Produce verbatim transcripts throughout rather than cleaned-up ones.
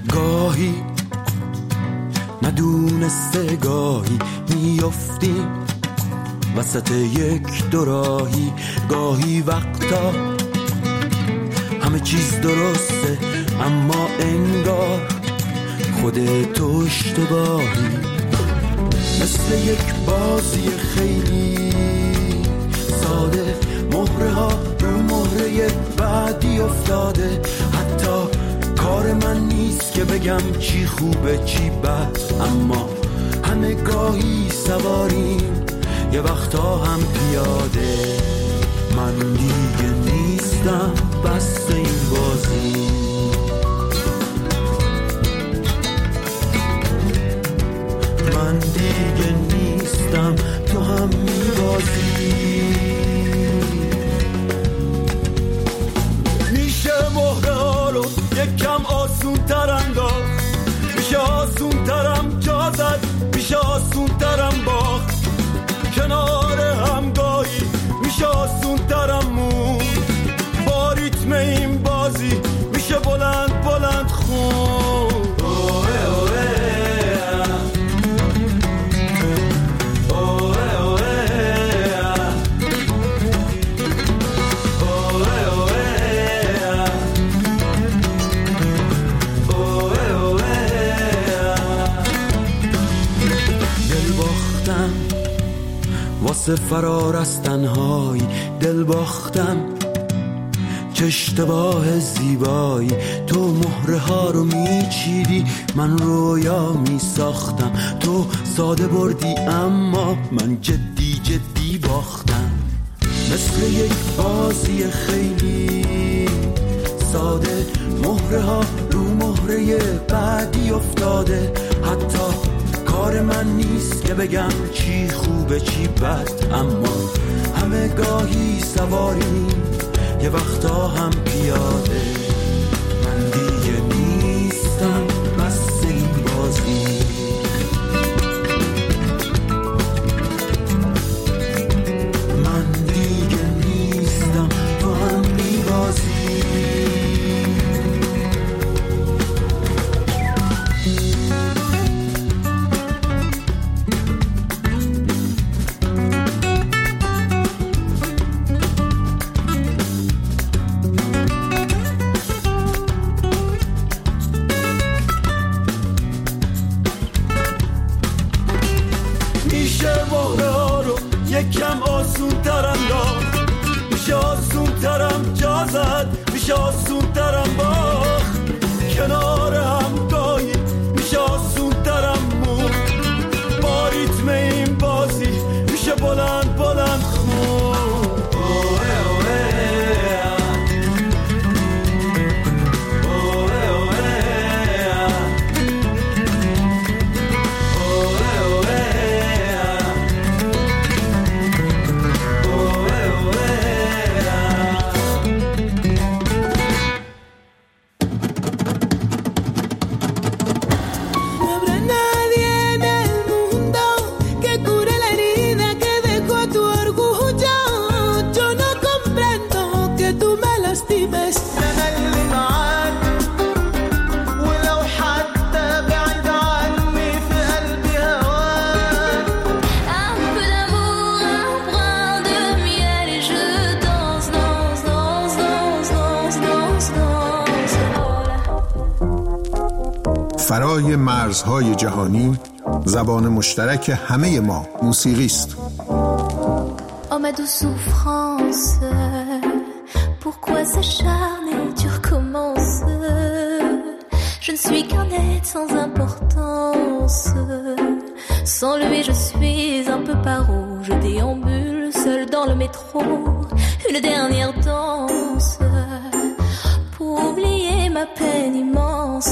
گاهی ندونسته گاهی میافتیم وسط یک دوراهی، گاهی وقتا همه چیز درسته اما انگار خودت اشتباهی، مثل یک بازی خیلی ساده، مهره ها رو مهره بعدی افتاده، حتی کار من نیست که بگم چی خوبه چی بد، اما همه گاهی سواریم یه وقتا هم پیاده. من دیگه نیستم بس این بازی، من دیگه نیستم تو هم میبازی. میشه مهره ها رو یکم آسون تر انداخت، میشه آسون ترم جا زد، میشه آسون ترم باخت، کنار همگاهی میشه آسون ترم مون، با ریتم این بازی میشه بلند بلند خون. اوه اوه واسه فرار از تنهایی، دل باختم چه اشتباه زیبایی، تو مهره ها رو میچیدی من رویا میساختم، تو ساده بردی اما من جدی جدی باختم، مثل یک بازی خیلی ساده، مهره ها رو مهره بعدی افتاده، حتی کار من نیست که بگم چی خوبه چی بد، اما همه گاهی سواریم یه وقتا هم پیاده. من دیگه نیستم بس این بازی، من دیگه نیستم تو هم میبازی. یکم آسون ترم داد، میشه آسون ترم جا زد، میشه آسون ترم باخت، کنار همگاهی میشه آسون ترم مون، با ریتم این بازی میشه بلند بلند خون. فرای مرزهای جهانی، زبان مشترک همه ما موسیقی است. Oh ma douce souffrance, pourquoi s'acharner, tu recommences. Je ne suis qu'un être sans importance. Sans lui je suis un peu paro, je déambule seul dans le métro. Une dernière danse pour oublier ma peine immense.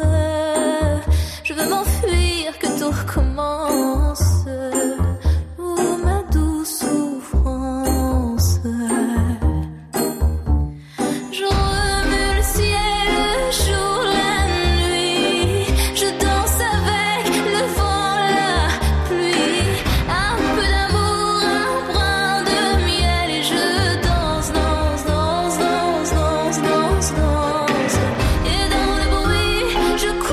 Je veux m'enfuir, que tout recommence. Oh ma douce souffrance. Je remue le ciel, le jour, la nuit. Je danse avec le vent, la pluie. Un peu d'amour, un brin de miel. Et je danse, danse, danse, danse, danse, danse, danse. Et dans le bruit, je cours.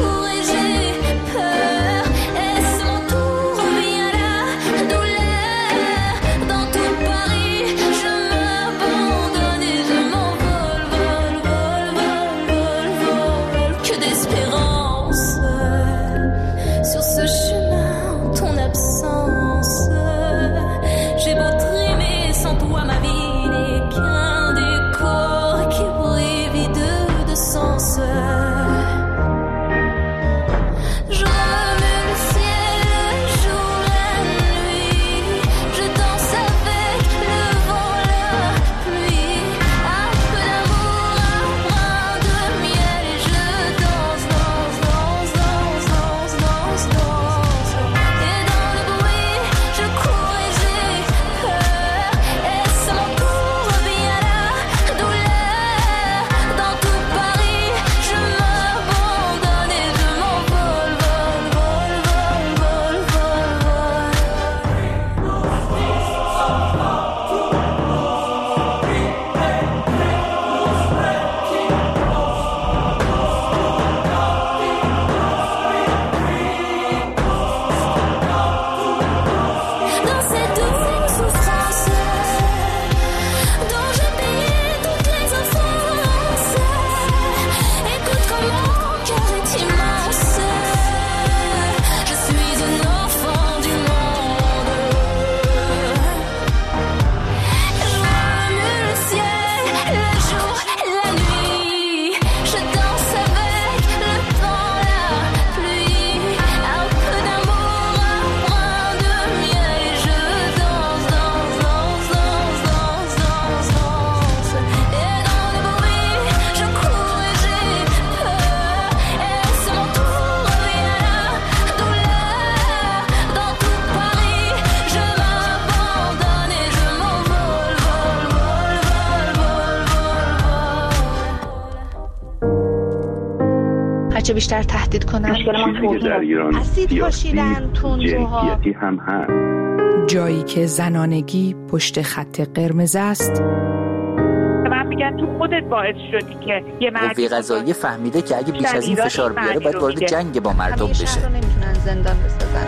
هرچه بیشتر تهدید کنن. مشکل ما چیزی که در ایران اسید پاشیدن، تندروها، جنسیتی هم هست. جایی که زنانگی پشت خط قرمز است. من میگم تو خودت باعث شدی که یه مرد قوه قضاییه فهمیده که اگه بیش از این فشار بیاره باید وارد جنگ با مردم بشه. همیشه رو نمیتونن زندان بسازن.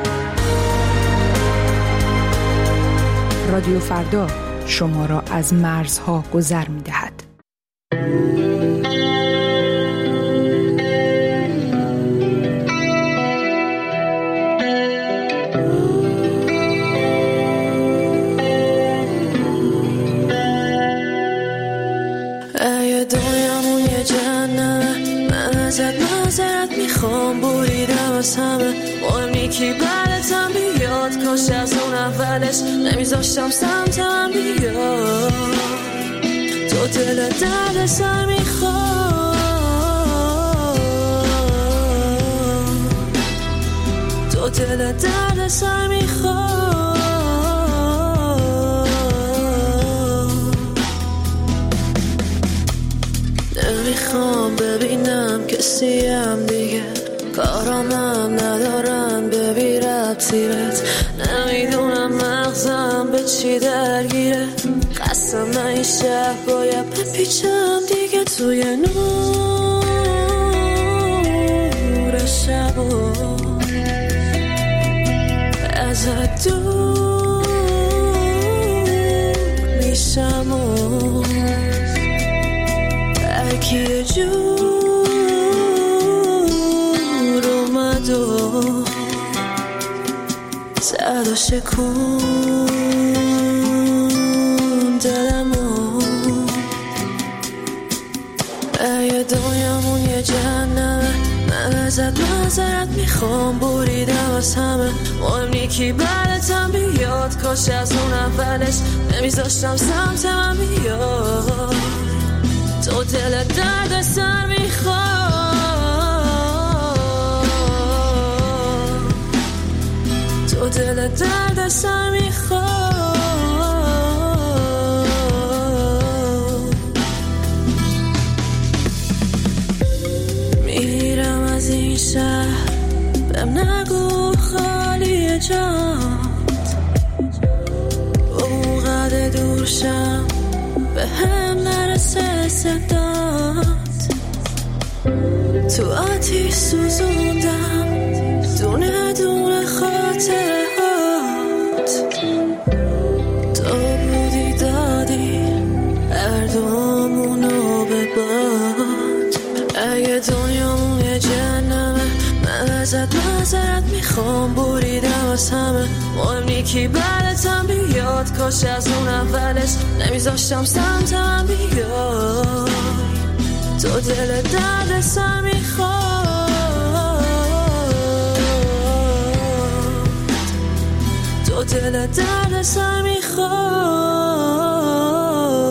رادیو فردا شما را از مرزها گذر می‌دهد. اگه دنیامون یه جنمه، من ازت معذرت میخوام، بریدم از همه، مهم نیکی بعدتم بیاد، کاش از اون اولش نمیذاشتم سمت من بیاد. تو دل درد سر میخوام، تو دل درد سر میخوام. نمیخوام ببینم کسیم دیگه، کارامم ندارم ببی ربطی بهت، نمیدونم مغزم به چی درگیره، قسم من این شب باید بپیچم دیگه توی نور شبا، ازت دور میشم و اگه یه جور اومد و زد و شکون دلم و اگه دنیامون یه جهنمه، من ازت معذرت میخوام، بریدم از همه، مهم نیکی بعدتم بیاد، کاش از اون اولش نمیذاشتم سمت من بیاد. تو دل درد سر میخوام، تو دل درد سر میخوام. میرم از این شهر، بهم نگو خالی جات، اونقدر دور شم به هم نرسه صدات، تو آتیش سوزوندم دونه دونه خاطرات، تو بودی دادی هر دومونو به باد. اگه دنیامون یه جهنمه، من ازت معذرت میخوام، بریدم از همه، مهم نیکی بعدتم بیاد، کاش از اون اولش نمیذاشتم سمت من بیاد. تو دل درد سر میخواد، تو دل درد سر میخواد.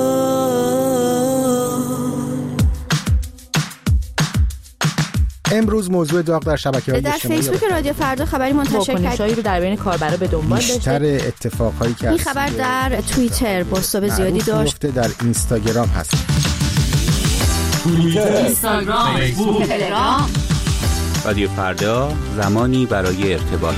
امروز موضوع داغ در شبکه‌های در اجتماعی فیسبوک رادیو فردا خبری منتشر واکنشایی رو در بین کاربرا به دنبال داشته. بیشتر اتفاقهایی که این خبر در توییتر بازتاب زیادی داشت، در اینستاگرام هست، توییتر، اینستاگرام، فیسبوک، تلگرام. رادیو فردا، زمانی برای ارتباط.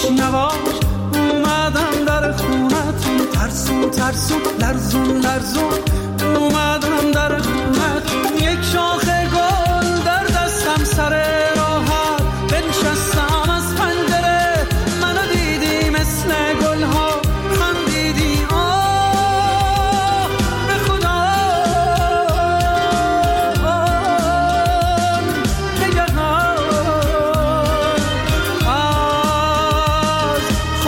یواش اومدم در خونتون، ترسون ترسون لرزون لرزون اومدم در خونتون. یک شاخه گل در دستم سر راحت بنشستم از پنجره، منو دیدی مثل گل ها خندیدی. آه به خدا نگهان از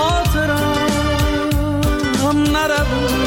خاطرم نرود.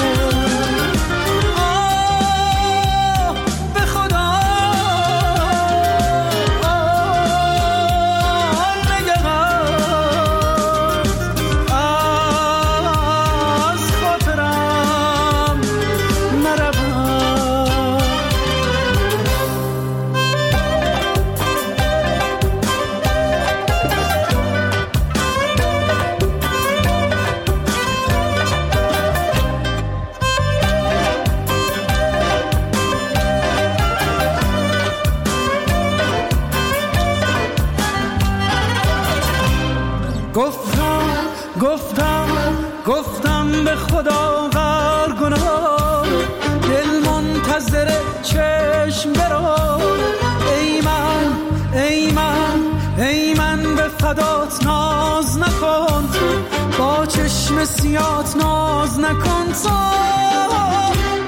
گفتم گفتم گفتم به خدا غر گناه، دل منتظر چشم برو. ای من ای من ای من به فدات ناز نکن، با چشم سیات ناز نکن. تو